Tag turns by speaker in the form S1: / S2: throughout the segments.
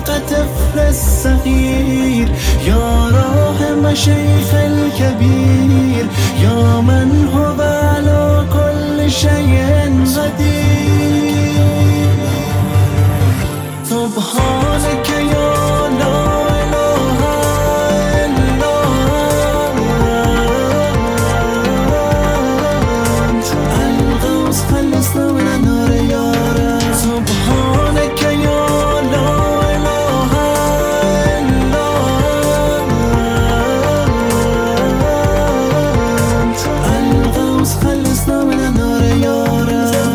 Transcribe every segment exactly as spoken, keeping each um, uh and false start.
S1: طفل الصغير، يا راحم شيخ الكبير، يا من هو على كل شيء قدير. سبحانك يا لا إله إلا أنت، الغوث خلصنا من النار يا رب. سبحانك يا لا إله إلا أنت، الغوث خلصنا من النار يا رب.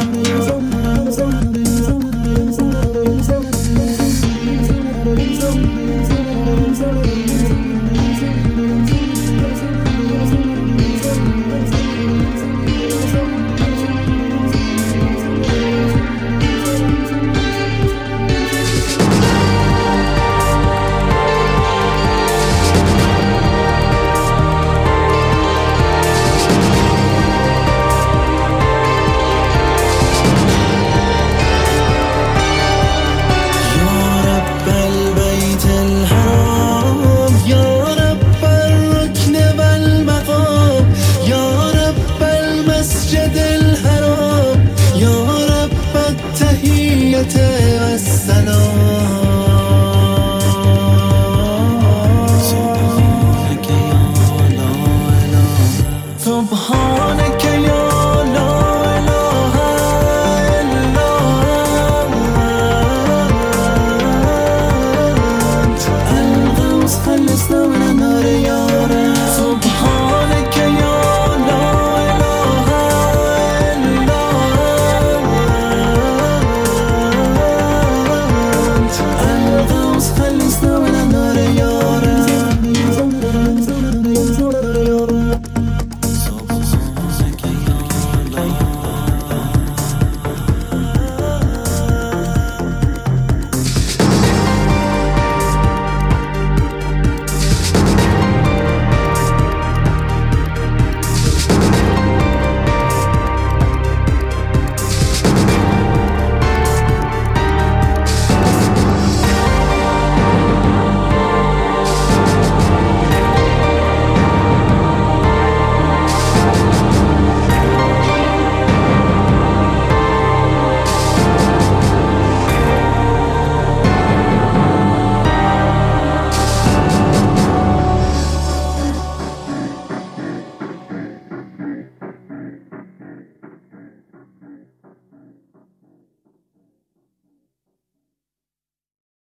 S1: التحية